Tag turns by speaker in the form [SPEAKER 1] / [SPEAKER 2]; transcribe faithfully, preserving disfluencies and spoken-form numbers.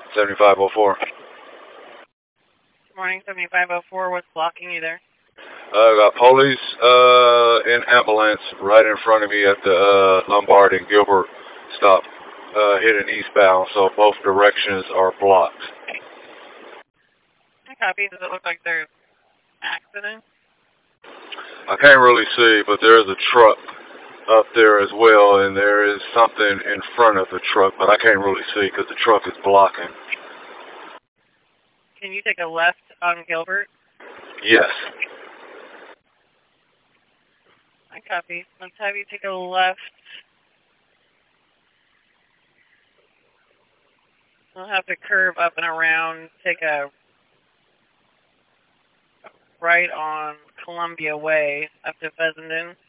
[SPEAKER 1] seventy-five oh four.
[SPEAKER 2] Good morning, seventy-five oh four. What's blocking you there?
[SPEAKER 1] I got police uh, and ambulance right in front of me at the uh, Lombard and Gilbert stop, uh, heading eastbound, so both directions are blocked.
[SPEAKER 2] I copy. Does it look like there's an accident?
[SPEAKER 1] I can't really see, but there is a truck up there as well, and there is something in front of the truck, but I can't really see because the truck is blocking.
[SPEAKER 2] Can you take a left on Gilbert?
[SPEAKER 1] Yes.
[SPEAKER 2] I copy. Let's have you take a left. We'll have to curve up and around, take a right on Columbia Way up to Fessenden.